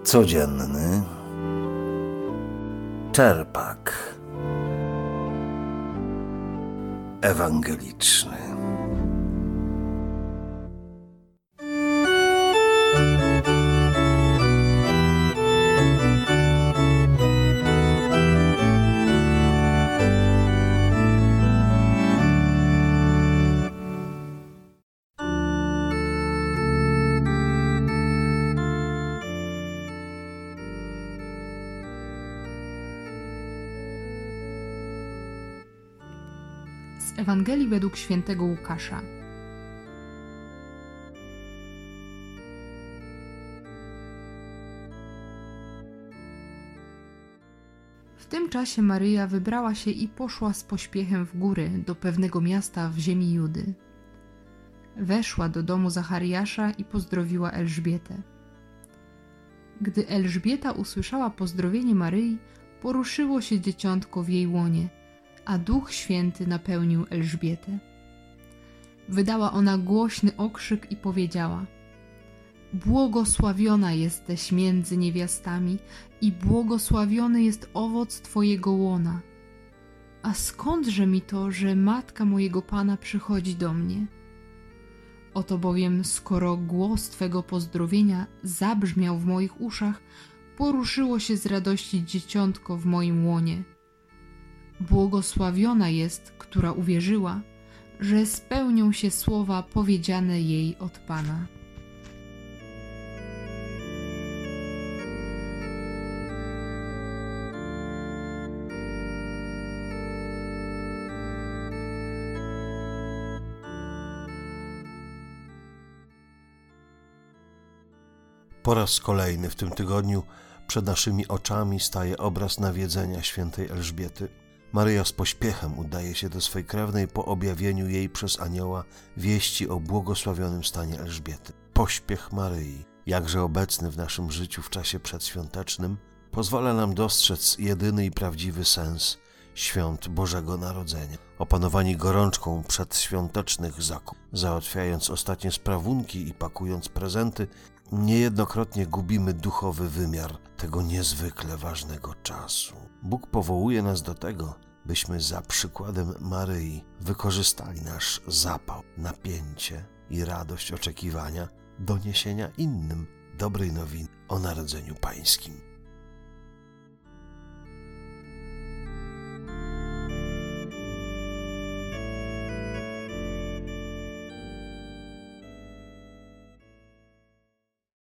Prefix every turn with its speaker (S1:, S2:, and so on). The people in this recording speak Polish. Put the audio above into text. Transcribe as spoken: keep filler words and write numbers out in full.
S1: Codzienny czerpak ewangeliczny.
S2: Z Ewangelii według świętego Łukasza. W tym czasie Maryja wybrała się i poszła z pośpiechem w góry do pewnego miasta w ziemi Judy. Weszła do domu Zachariasza i pozdrowiła Elżbietę. Gdy Elżbieta usłyszała pozdrowienie Maryi, poruszyło się dzieciątko w jej łonie, a Duch Święty napełnił Elżbietę. Wydała ona głośny okrzyk i powiedziała: Błogosławiona jesteś między niewiastami i błogosławiony jest owoc Twojego łona. A skądże mi to, że matka mojego Pana przychodzi do mnie? Oto bowiem, skoro głos Twego pozdrowienia zabrzmiał w moich uszach, poruszyło się z radości dzieciątko w moim łonie. Błogosławiona jest, która uwierzyła, że spełnią się słowa powiedziane jej od Pana.
S3: Po raz kolejny w tym tygodniu przed naszymi oczami staje obraz nawiedzenia świętej Elżbiety. Maryja z pośpiechem udaje się do swej krewnej po objawieniu jej przez anioła wieści o błogosławionym stanie Elżbiety. Pośpiech Maryi, jakże obecny w naszym życiu w czasie przedświątecznym, pozwala nam dostrzec jedyny i prawdziwy sens świąt Bożego Narodzenia. Opanowani gorączką przedświątecznych zakupów, załatwiając ostatnie sprawunki i pakując prezenty, niejednokrotnie gubimy duchowy wymiar tego niezwykle ważnego czasu. Bóg powołuje nas do tego, byśmy za przykładem Maryi wykorzystali nasz zapał, napięcie i radość oczekiwania do niesienia innym dobrej nowiny o Narodzeniu Pańskim.